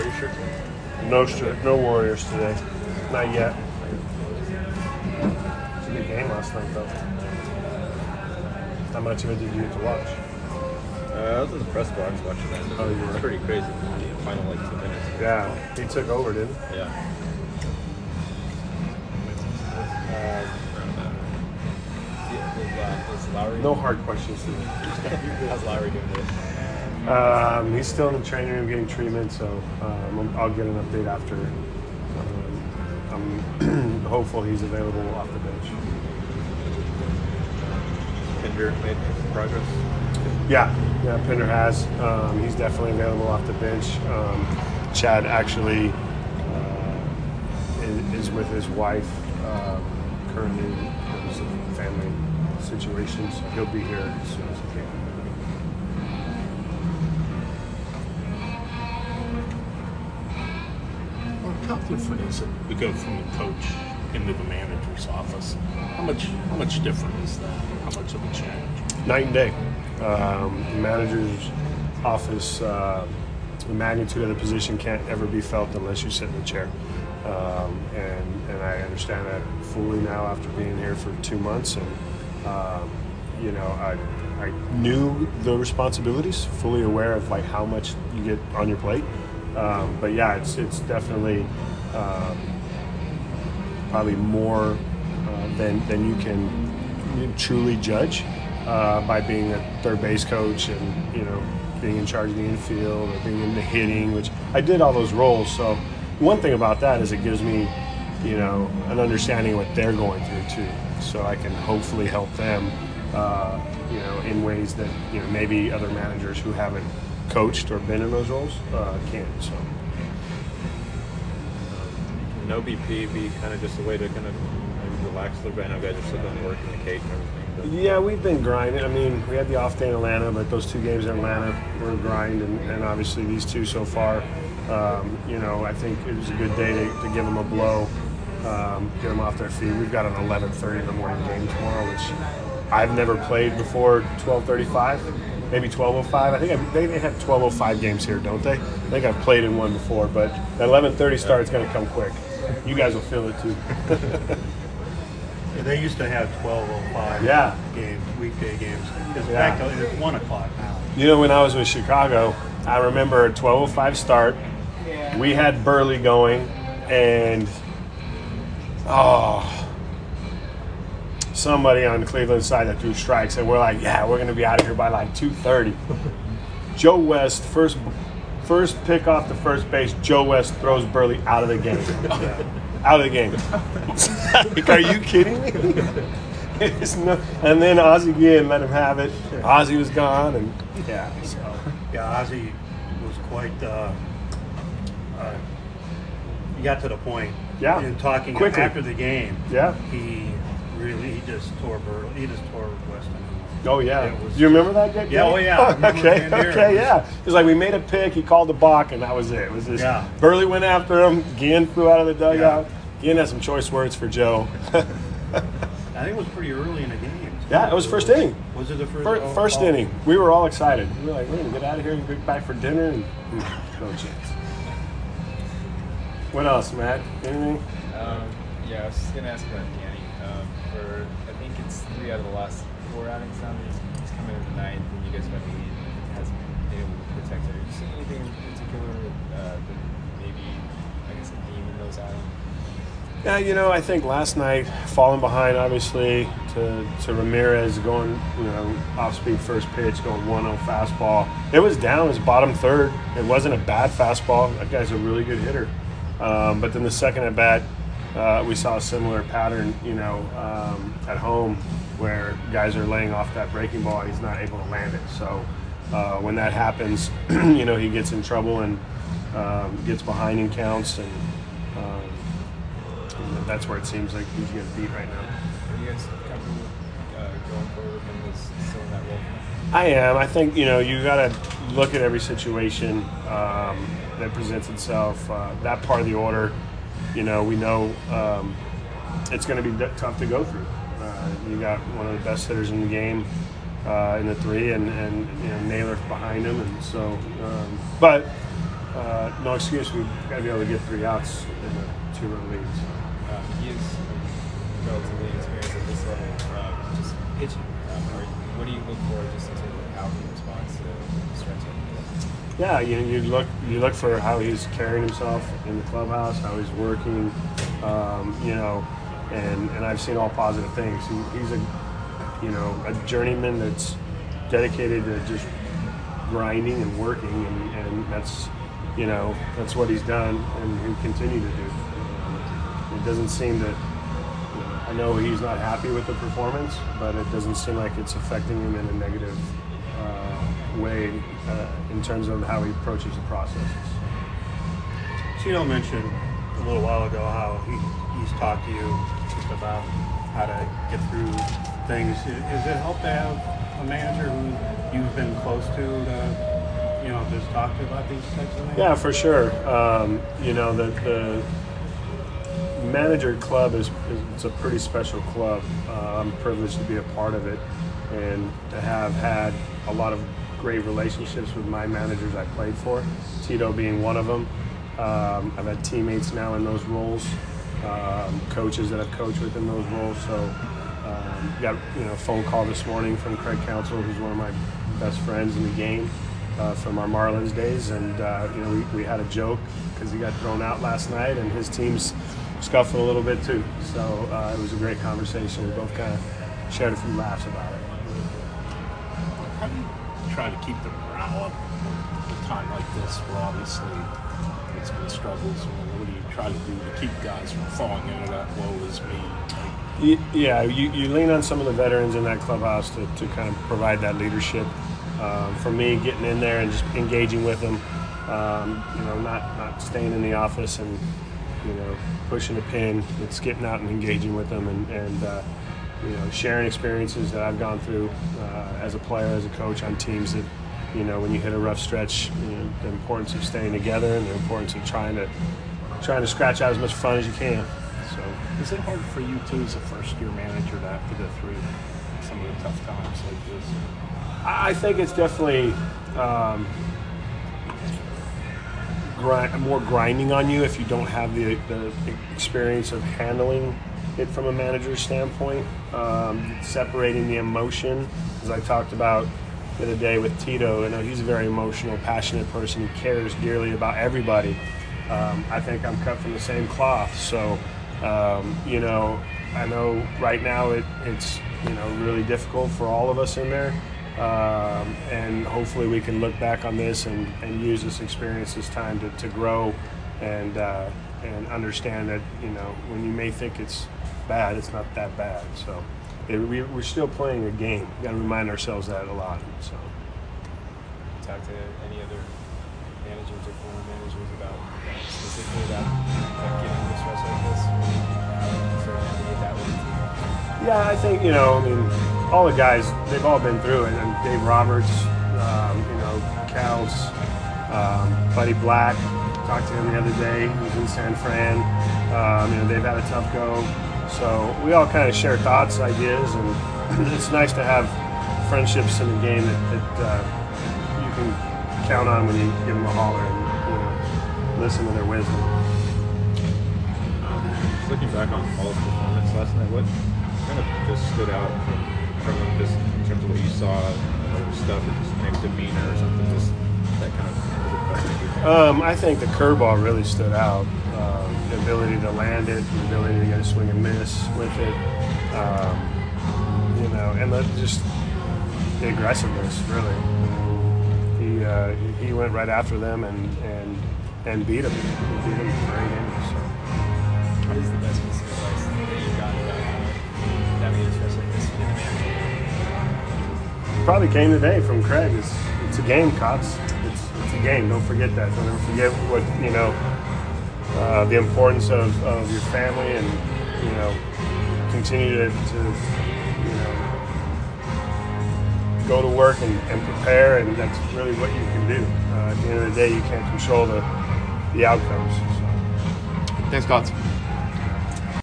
Warrior shirt today? No Warriors today. Not yet. It's a good game last night, though. How much of it did you get to watch? I was in the press box watching that. Oh, you were? It was pretty crazy. The final 2 minutes. Yeah, he took over, didn't he? Yeah. Is Lowry? No hard questions today. How's Lowry doing today? He's still in the training room getting treatment, so I'll get an update after. I'm hopeful he's available off the bench. Pinder made progress? Yeah, Pinder has. He's definitely available off the bench. Chad actually is with his wife currently. There's a family situation, so he'll be here as soon as he can. How different is it? We go from the coach into the manager's office. How much different is that? How much of a change? Night and day. The manager's office, the magnitude of the position can't ever be felt unless you sit in the chair. And I understand that fully now after being here for 2 months. And, I knew the responsibilities, fully aware of how much you get on your plate. But yeah, it's definitely probably more than you can truly judge by being a third base coach and being in charge of the infield or being in the hitting, which I did all those roles. So one thing about that is it gives me an understanding of what they're going through too, so I can hopefully help them in ways that maybe other managers who haven't coached or been in those roles can't. So No BP be kind of just a way to kind of maybe relax a little bit. I know guys are still going to work in the cage and everything. Yeah, we've been grinding. I mean, we had the off day in Atlanta, but those 2 games in Atlanta were a grind, and obviously these 2 so far. I think it was a good day to give them a blow, get them off their feet. We've got an 11:30 in the morning game tomorrow, which I've never played before 12:35, maybe 12:05. I think they have 12:05 games here, don't they? I think I've played in one before, but the 11:30 start is going to come quick. You guys will feel it too. Yeah, they used to have 12:05 games, weekday games. It's back to it's 1 o'clock now. When I was with Chicago, I remember a 12:05 start. We had Burley going, and somebody on the Cleveland side that threw strikes, and we're like, we're going to be out of here by 2:30. Joe West, first pick off the first base, Joe West throws Burley out of the game. Out of the game. Are you kidding me? And then Ozzie Guillen let him have it. Ozzie was gone, and Ozzie was quite. He got to the point. Yeah. In talking Quickly. after the game. Yeah. He just tore Burley. He just tore Weston. Oh, yeah. Do you remember that game? Yeah, oh, yeah. Okay, yeah. It was like we made a pick, he called the balk, and that was it. It was just Burley went after him, Guillen flew out of the dugout. Guillen had some choice words for Joe. I think it was pretty early in the game. Yeah, it was first inning. Was it the first? First inning. We were all excited. We were like, we're going to get out of here and get back for dinner, and no chance. What else, Matt? Anything? I was just going to ask about Danny. I think it's 3 out of the last 4 outings now. He's coming in the 9th, and you guys have the lead, and hasn't been able to protect it. Have you seen anything in particular that maybe, a theme in those outings? Yeah, I think last night, falling behind, obviously, to Ramirez going, off-speed first pitch, going 1-0 fastball. It was down his bottom third. It wasn't a bad fastball. That guy's a really good hitter. But then the second at bat, we saw a similar pattern, at home where guys are laying off that breaking ball and he's not able to land it. So when that happens, he gets in trouble and gets behind in counts, and that's where it seems like he's getting beat right now. Are you guys comfortable going forward with him as still in that role? I am. I think, you got to look at every situation that presents itself. That part of the order, we know it's going to be tough to go through. You got one of the best hitters in the game in the 3, and Naylor behind him, and so. But no excuse. We've got to be able to get 3 outs in a 2-run lead. He is relatively experienced at this level, just pitching. What do you look for just in terms of how he responds to stress like this? Yeah, you look for how he's carrying himself in the clubhouse, how he's working, and I've seen all positive things. He's a journeyman that's dedicated to just grinding and working, and that's what he's done and he'll continue to do. It doesn't seem that, I know he's not happy with the performance, but it doesn't seem like it's affecting him in a negative way in terms of how he approaches the process. Tito mentioned a little while ago how he's talked to you just about how to get through things. Is it help to have a manager who you've been close to just talk to about these types of things? Yeah, for sure. The manager club is a pretty special club. I'm privileged to be a part of it and to have had a lot of great relationships with my managers I played for, Tito being one of them. I've had teammates now in those roles, coaches that I've coached with in those roles. So got a phone call this morning from Craig Counsell, who's one of my best friends in the game from our Marlins days, and we had a joke because he got thrown out last night and his team's scuffled a little bit too. So it was a great conversation. We both kind of shared a few laughs about it. How do you try to keep the morale up at a time like this where obviously it's been struggles? What do you try to do to keep guys from falling into that woe is me? You lean on some of the veterans in that clubhouse to kind of provide that leadership. For me, getting in there and just engaging with them, not staying in the office and pushing a pin. It's getting out and engaging with them and sharing experiences that I've gone through as a player, as a coach on teams that, when you hit a rough stretch, the importance of staying together and the importance of trying to scratch out as much fun as you can. So, is it hard for you too as a first-year manager to have to go through some of the tough times like this? I think it's definitely more grinding on you if you don't have the experience of handling it from a manager's standpoint, separating the emotion, as I talked about the other day with Tito. He's a very emotional, passionate person. He cares dearly about everybody. I think I'm cut from the same cloth. So, I know right now it's really difficult for all of us in there. And hopefully we can look back on this and use this experience, this time to grow and understand that, when you may think it's bad, it's not that bad. So we're still playing a game. We've got to remind ourselves that a lot. So. Talk to any other managers or former managers about specifically about getting the stress like this? Or navigate that way? Yeah, I think, all the guys, they've all been through it. And Dave Roberts, Cal's, Buddy Black, talked to him the other day. He was in San Fran. They've had a tough go. So we all kind of share thoughts, ideas, and it's nice to have friendships in the game that you can count on when you give them a holler and listen to their wisdom. Looking back on Paul's performance last night, what kind of just stood out from him, just in terms of what you saw, stuff, or just maybe demeanor or something, just that kind of? I think the curveball really stood out. The ability to land it, the ability to get a swing and miss with it, and just the aggressiveness. Really, he went right after them and beat them. He beat them for 8 innings. So. What is the best piece of advice that you've gotten about navigating stress like this in the manager? Probably came today from Craig. It's a game, Cots. It's a game. Don't forget that. Don't ever forget what the importance of your family, and continue to go to work and prepare, and that's really what you can do. At the end of the day, you can't control the outcomes. So. Thanks, Cots.